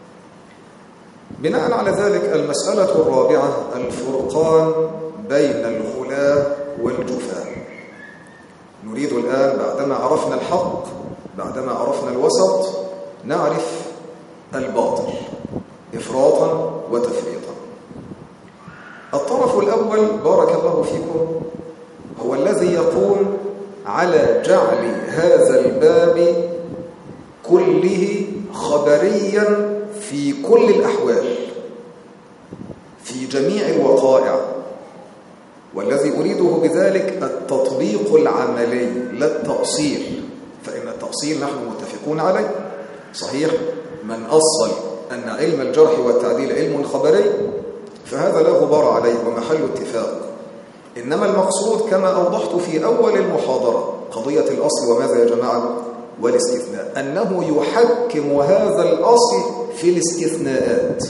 بناء على ذلك المسألة الرابعة الفرقان بين الغلاة والجفاة. نريد الآن بعدما عرفنا الحق، بعدما عرفنا الوسط، نعرف الباطل إفراطا وتفريطا. الطرف الأول بارك الله فيكم هو الذي يقوم على جعل هذا الباب كله خبريا في كل الأحوال في جميع الوقائع. والذي أريده بذلك التطبيق العملي لا التأصيل، فإن التأصيل نحن متفقون عليه صحيح. من أصل أن علم الجرح والتعديل علم خبري فهذا لا غبار عليه ومحل اتفاق. إنما المقصود كما أوضحت في أول المحاضرة قضية الأصل وماذا يا جماعة والاستثناء، أنه يحكم هذا الأصل في الاستثناءات.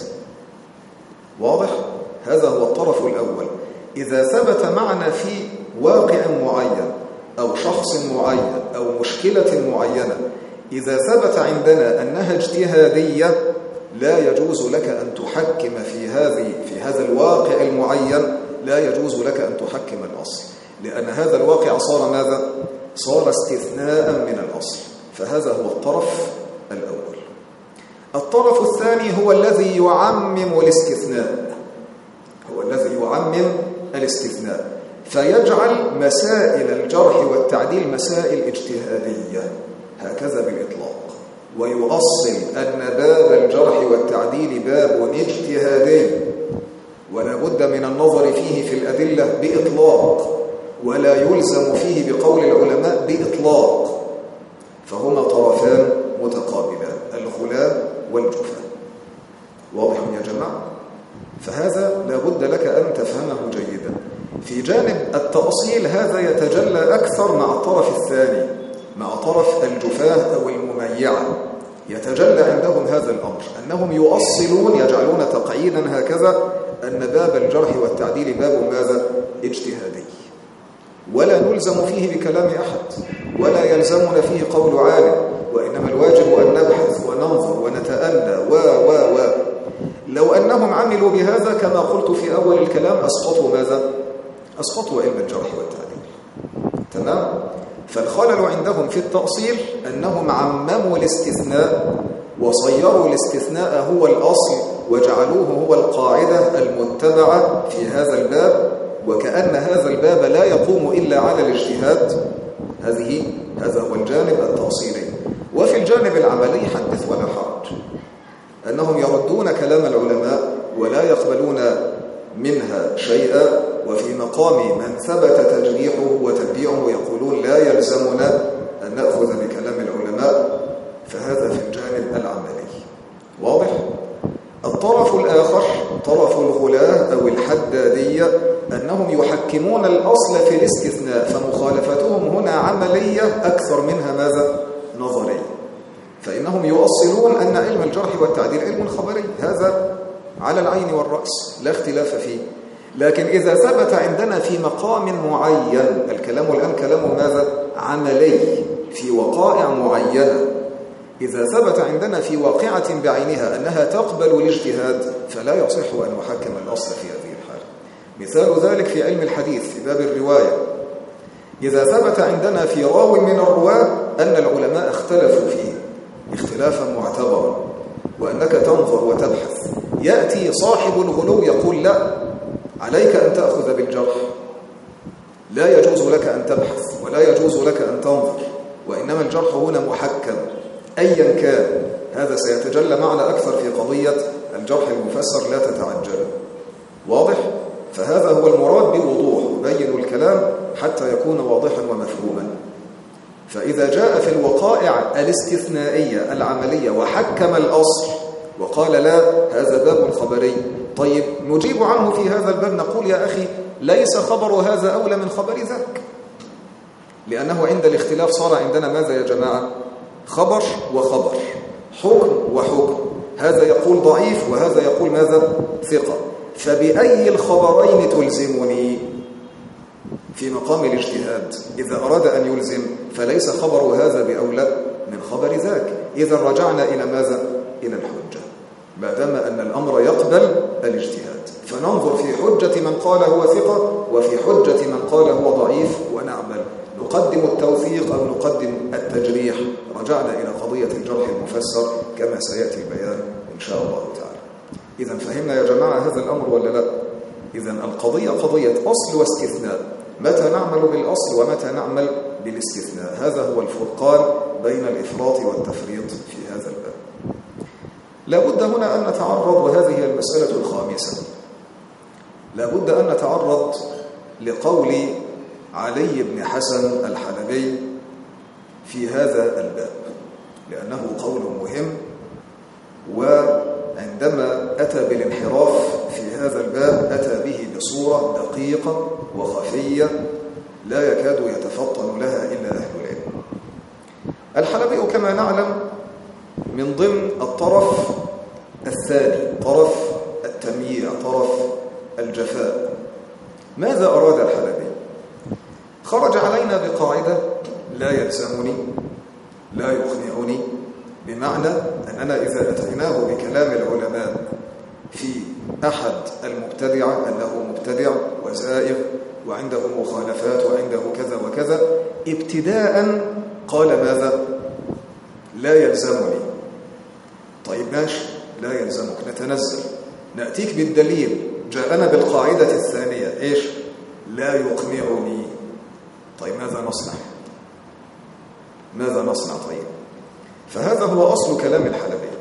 واضح؟ هذا هو الطرف الأول. إذا ثبت معنا في واقع معين أو شخص معين أو مشكلة معينة، إذا ثبت عندنا أنها اجتهادية لا يجوز لك أن تحكم في هذه في هذا الواقع المعين، لا يجوز لك أن تحكم الأصل، لأن هذا الواقع صار ماذا؟ صار استثناء من الأصل. فهذا هو الطرف الأول. الطرف الثاني هو الذي يعمم الاستثناء، هو الذي يعمم الاستثناء فيجعل مسائل الجرح والتعديل مسائل اجتهادية هكذا بالإطلاق، ويؤصل أن باب الجرح والتعديل باب اجتهادي ولا بد من النظر فيه في الأدلة بإطلاق، ولا يلزم فيه بقول العلماء بإطلاق. فهما طرفان متقابلان، الغلاة والجفاة. واضح يا جماعة؟ فهذا لا بد لك أن تفهمه جيدا. في جانب التأصيل هذا يتجلى أكثر مع الطرف الثاني، مع طرف الجفاة أو المميعة، يتجلى عندهم هذا الأمر أنهم يؤصلون يجعلون تقعيدا هكذا أن باب الجرح والتعديل باب ماذا؟ اجتهادي، ولا نلزم فيه بكلام أحد، ولا يلزمنا فيه قول عالم، وإنما الواجب أن نبحث وننظر ونتأنى و و و لو أنهم عملوا بهذا كما قلت في أول الكلام أسقطوا ماذا؟ أسقطوا علم الجرح والتعديل. تمام؟ فالخلل عندهم في التأصيل أنهم عمموا الاستثناء وصيروا الاستثناء هو الأصل وجعلوه هو القاعدة المتبعة في هذا الباب، وكأن هذا الباب لا يقوم إلا على الاجتهاد. هذه هذا هو الجانب التأصيلي. وفي الجانب العملي حدث ولا حرج، أنهم يردون كلام العلماء ولا يقبلون منها شيئا، وفي مقام من ثبت تجريحه وتبديعه يقولون لا يلزمنا أن نأخذ بكلام العلماء. فهذا في الجانب العملي. واضح؟ الطرف الآخر طرف الغلاة أو الحدادية، أنهم يحكمون الأصل في الاستثناء، فمخالفتهم هنا عملية أكثر منها ماذا؟ نظرية. فإنهم يؤصلون أن علم الجرح والتعديل علم خبري، هذا على العين والرأس لا اختلاف فيه. لكن إذا ثبت عندنا في مقام معين، الكلام الآن كلام ماذا؟ عملي في وقائع معينة، إذا ثبت عندنا في واقعة بعينها أنها تقبل الاجتهاد فلا يصح أن نحكم الأصل في هذه الحالة. مثال ذلك في علم الحديث في باب الرواية، إذا ثبت عندنا في راو من الرواة أن العلماء اختلفوا فيه اختلافا معتبرا وأنك تنظر وتبحث، يأتي صاحب الغلو يقول لا، عليك أن تأخذ بالجرح، لا يجوز لك أن تبحث ولا يجوز لك أن تنظر، وإنما الجرح هنا محكم أيا كان. هذا سيتجلى معنا أكثر في قضية الجرح المفسر، لا تتعجل. واضح؟ فهذا هو المراد بوضوح، بين الكلام حتى يكون واضحا ومفهوما. فإذا جاء في الوقائع الاستثنائية العملية وحكم الأصل وقال لا هذا باب خبري، طيب نجيب عنه في هذا الباب نقول يا أخي ليس خبر هذا أولى من خبر ذاك، لأنه عند الاختلاف صار عندنا ماذا يا جماعة؟ خبر وخبر، حكم وحكم، هذا يقول ضعيف وهذا يقول ماذا؟ ثقة. فبأي الخبرين تلزمني في مقام الاجتهاد؟ إذا أراد أن يلزم فليس خبر هذا بأولى من خبر ذاك. إذا رجعنا إلى ماذا؟ إلى الحجة، ما دام أن الأمر يقبل الاجتهاد، فننظر في حجة من قال هو ثقة وفي حجة من قال هو ضعيف ونعمل، نقدم التوثيق أو نقدم التجريح. رجعنا إلى قضية الجرح المفسر كما سيأتي البيان إن شاء الله تعالى. إذا فهمنا يا جماعة هذا الأمر ولا لا؟ إذا القضية قضية أصل واستثناء، متى نعمل بالأصل ومتى نعمل بالاستثناء، هذا هو الفرقان بين الإفراط والتفريط في هذا الباب. لابد هنا أن نتعرض، وهذه المسألة الخامسة، لابد أن نتعرض لقول علي بن حسن الحلبي في هذا الباب، لأنه قول مهم، وعندما أتى بالانحراف في هذا الباب أتى به بصورة دقيقة وخفية لا يكاد يتفطن لها إلا أهل العلم. الحلبي كما نعلم من ضمن الطرف الثاني، طرف التمييع، طرف الجفاء. ماذا أراد الحلبي؟ خرج علينا بقاعدة لا يلزمني لا يقنعني، بمعنى أننا إذا أتيناه بكلام العلماء في أحد المبتدعة أنه مبتدع وزائغ وعنده مخالفات وعنده كذا وكذا، ابتداء قال ماذا؟ لا يلزمني. طيب ماشي، لا يلزمك، نتنزل، نأتيك بالدليل. جاءنا بالقاعدة الثانية إيش؟ لا يقنعني. طيب ماذا نصنع؟ ماذا نصنع؟ طيب، فهذا هو أصل كلام الحلبي.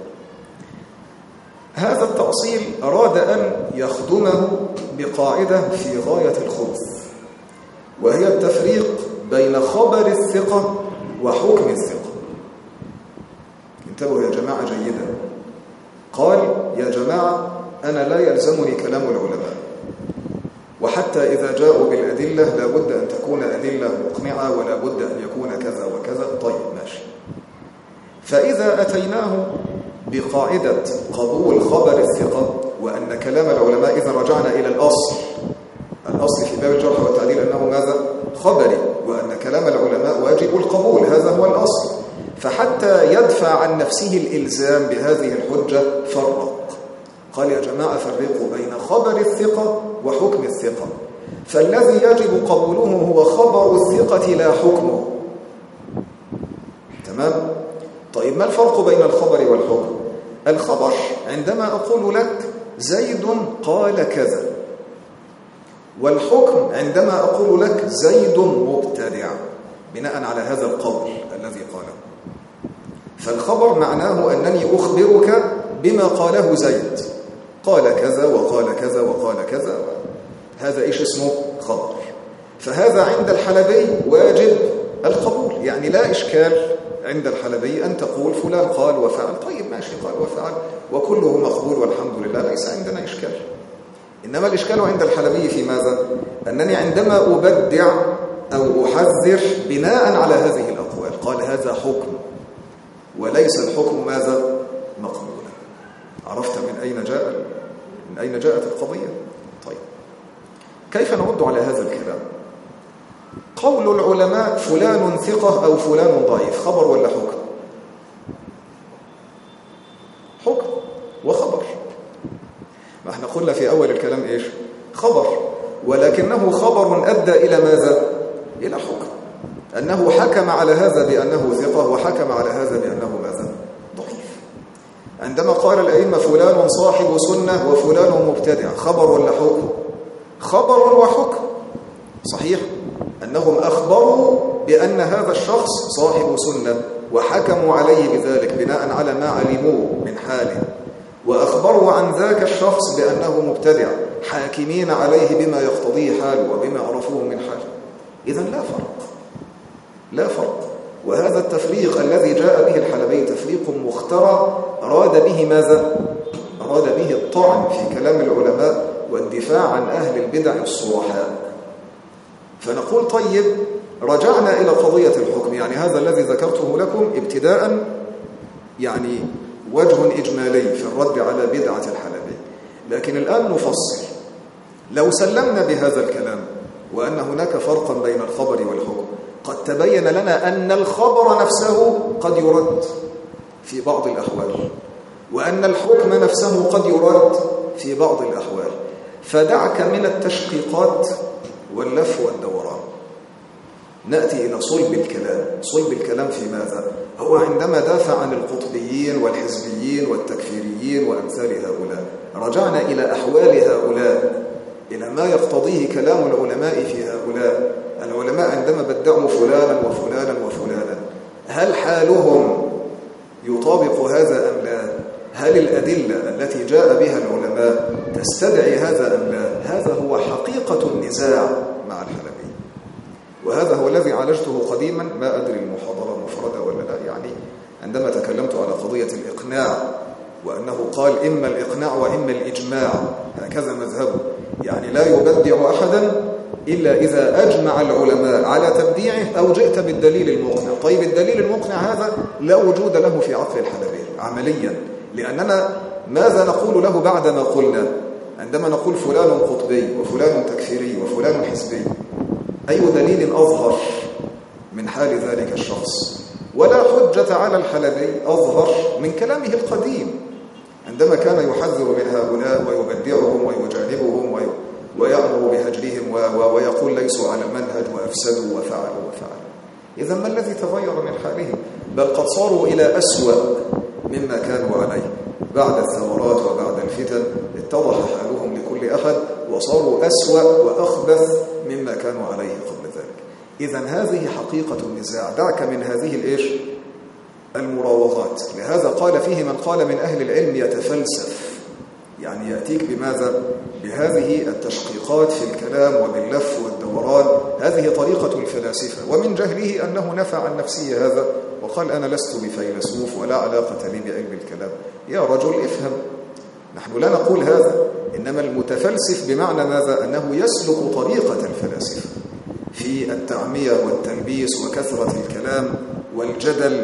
هذا التأصيل أراد أن يخدمه بقاعدة في غاية الخبث، وهي التفريق بين خبر الثقة وحكم الثقة. انتبهوا يا جماعة جيدا. قال يا جماعة أنا لا يلزمني كلام العلماء، وحتى إذا جاءوا بالأدلة لا بد أن تكون أدلة مقنعة ولا بد أن يكون كذا وكذا. طيب ماشي. فإذا أتيناه بقاعدة قبول خبر الثقة وأن كلام العلماء، إذا رجعنا إلى الأصل، الأصل في باب الجرح والتعديل أنه ماذا؟ خبري، وأن كلام العلماء واجب القبول، هذا هو الأصل. فحتى يدفع عن نفسه الإلزام بهذه الحجة فرق، قال يا جماعة فرقوا بين خبر الثقة وحكم الثقة، فالذي يجب قبوله هو خبر الثقة لا حكمه. تمام؟ طيب ما الفرق بين الخبر والحكم؟ الخبر عندما أقول لك زيد قال كذا، والحكم عندما أقول لك زيد مبتدع بناء على هذا القول الذي قاله. فالخبر معناه أنني أخبرك بما قاله زيد، قال كذا وقال كذا وقال كذا، هذا إيش اسمه؟ خبر. فهذا عند الحلبي واجب القبول، يعني لا إشكال عند الحلبي أن تقول فلان قال وفعل. طيب ماشي، قال وفعل وكله مقبول والحمد لله، ليس عندنا إشكال. إنما الإشكال عند الحلبي في ماذا؟ أنني عندما أبدع أو أحذر بناء على هذه الأقوال، قال هذا حكم وليس الحكم ماذا؟ مقبولا. عرفت من أين جاء من أين جاءت القضية؟ طيب كيف نرد على هذا الكلام؟ قول العلماء فلان ثقة أو فلان ضعيف، خبر ولا حكم؟ حكم وخبر. ما احنا قلنا في أول الكلام إيش؟ خبر، ولكنه خبر أدى إلى ماذا؟ إلى حكم، أنه حكم على هذا بأنه ثقة وحكم على هذا بأنه ماذا؟ ضعيف. عندما قال الأئمة فلان صاحب سنة وفلان مبتدع، خبر ولا حكم؟ خبر وحكم. صحيح أنهم أخبروا بأن هذا الشخص صاحب سنة وحكموا عليه بذلك بناء على ما علموه من حاله، وأخبروا عن ذاك الشخص بأنه مبتدع حاكمين عليه بما يقتضيه حاله وبما عرفوه من حاله. إذن لا فرق، لا فرق. وهذا التفريق الذي جاء به الحلبي تفريق مخترع أراد به ماذا؟ أراد به الطعن في كلام العلماء والدفاع عن أهل البدع الصرحاء. فنقول طيب رجعنا إلى قضية الحكم، يعني هذا الذي ذكرته لكم ابتداء يعني وجه إجمالي في الرد على بدعة الحلبي، لكن الآن نفصل. لو سلمنا بهذا الكلام وأن هناك فرقا بين الخبر والحكم، قد تبين لنا أن الخبر نفسه قد يرد في بعض الأحوال، وأن الحكم نفسه قد يرد في بعض الأحوال. فدعك من التشقيقات واللف والدوران، نأتي إلى صلب الكلام. صلب الكلام في ماذا؟ هو عندما دافع عن القطبيين والحزبيين والتكفيريين وأمثال هؤلاء، رجعنا إلى أحوال هؤلاء، إلى ما يقتضيه كلام العلماء في هؤلاء. العلماء عندما بدعوا فلانا وفلانا وفلانا، هل حالهم يطابق هذا أم لا؟ هل الأدلة التي جاء بها العلماء تستدعي هذا أم لا؟ هذا هو حقيقة النزاع مع الحلبي. وهذا هو الذي عالجته قديما، ما أدري المحاضرة مفردة ولا لا، يعني عندما تكلمت على قضية الإقناع وأنه قال إما الإقناع وإما الإجماع، هكذا مذهبه، يعني لا يبدع أحدا إلا إذا أجمع العلماء على تبديعه أو جئت بالدليل المقنع. طيب الدليل المقنع هذا لا وجود له في عقل الحلبي عمليا، لأننا ماذا نقول له بعدما قلنا؟ عندما نقول فلان قطبي وفلان تكفيري وفلان حزبي، أي دليل أظهر من حال ذلك الشخص؟ ولا حجة على الحلبي أظهر من كلامه القديم عندما كان يحذر من هؤلاء ويبدعهم ويجانبهم ويأمر بهجرهم ويقول ليسوا على المنهج وأفسدوا وفعلوا وفعلوا. إذا ما الذي تغير من حالهم؟ بل قد صاروا إلى أسوأ مما كانوا عليه بعد الثورات وبعد الفتن، اتضح حالهم لكل أحد وصاروا أسوأ وأخبث مما كانوا عليه قبل ذلك. إذن هذه حقيقة النزاع، دعك من هذه الإيش؟ المراوغات. لهذا قال فيه من قال من أهل العلم يتفلسف، يعني يأتيك بماذا؟ بهذه التشقيقات في الكلام وباللف والدوران. هذه طريقة الفلاسفة، ومن جهله أنه نفى عن نفسه هذا وقال أنا لست بفيلسوف ولا علاقة لي بعلم الكلام. يا رجل افهم، نحن لا نقول هذا، إنما المتفلسف بمعنى ماذا؟ أنه يسلك طريقة الفلاسفة في التعمية والتلبيس وكثرة الكلام والجدل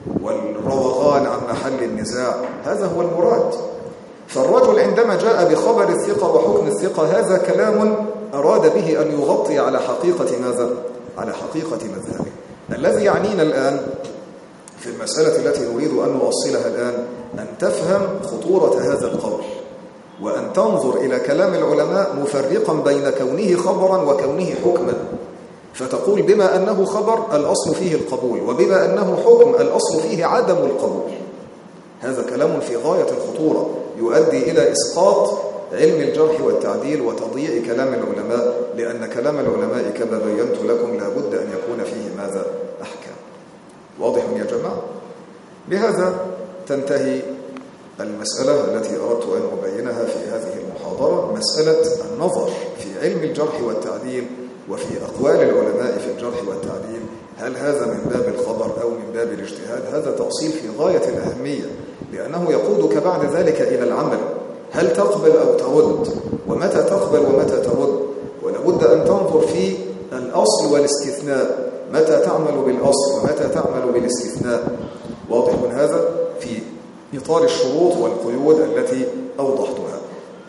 والروغان عن محل النزاع. هذا هو المراد. فالرجل عندما جاء بخبر الثقة وحكم الثقة، هذا كلام أراد به أن يغطي على حقيقة ماذا؟ على حقيقة مذهبه. الذي يعنينا الآن في المسألة التي نريد أن نوصلها الآن أن تفهم خطورة هذا القول، وأن تنظر إلى كلام العلماء مفرقا بين كونه خبرا وكونه حكما، فتقول بما أنه خبر الأصل فيه القبول، وبما أنه حكم الأصل فيه عدم القبول. هذا كلام في غاية الخطورة يؤدي إلى إسقاط علم الجرح والتعديل وتضييع كلام العلماء، لأن كلام العلماء كما بينت لكم لا بد أن يكون فيه ماذا؟ أحكام. واضح يا جماعة؟ بهذا تنتهي المسألة التي أردت أن أبينها في هذه المحاضرة، مسألة النظر في علم الجرح والتعديل وفي أقوال العلماء في الجرح والتعديل. هل هذا من باب الخبر أو من باب الاجتهاد؟ هذا تأصيل في غاية الأهمية، لأنه يقودك بعد ذلك إلى العمل. هل تقبل أو ترد؟ ومتى تقبل ومتى ترد؟ ولابد أن تنظر في الأصل والاستثناء، متى تعمل بالأصل ومتى تعمل بالاستثناء. واضح من هذا في إطار الشروط والقيود التي أوضحتها.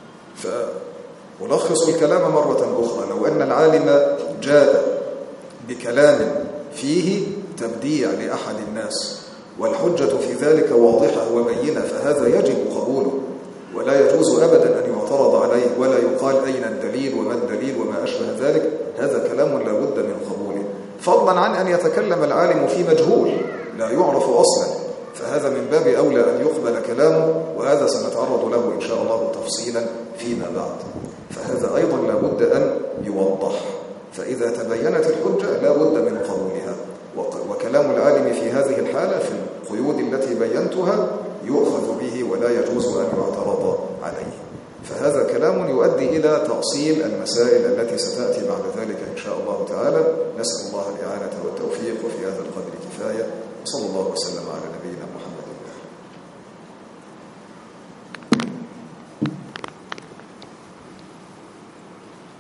فألخص الكلام مرة أخرى، لو أن العالم جاء بكلام فيه تبديع لأحد الناس والحجة في ذلك واضحة وبينة، فهذا يجب قبوله، ولا يجوز أبدا أن يعترض عليه ولا يقال أين الدليل وما الدليل وما أشبه ذلك. هذا كلام لا بد من قبوله، فضلا عن أن يتكلم العالم في مجهول لا يعرف أصلا، فهذا من باب أولى أن يقبل كلامه، وهذا سنتعرض له إن شاء الله تفصيلا فيما بعد. فهذا أيضا لا بد أن يوضح. فإذا تبينت الحجة لا بد من قبولها، وكلام العالم في هذه الحالة في القيود التي بينتها يؤخذ به ولا يجوز أن يعترض عليه. فهذا كلام يؤدي إلى تأصيل المسائل التي ستأتي بعد ذلك إن شاء الله تعالى. نسأل الله الإعانة والتوفيق، وفي هذا القدر كفاية، وصلى الله وسلم على نبينا محمد.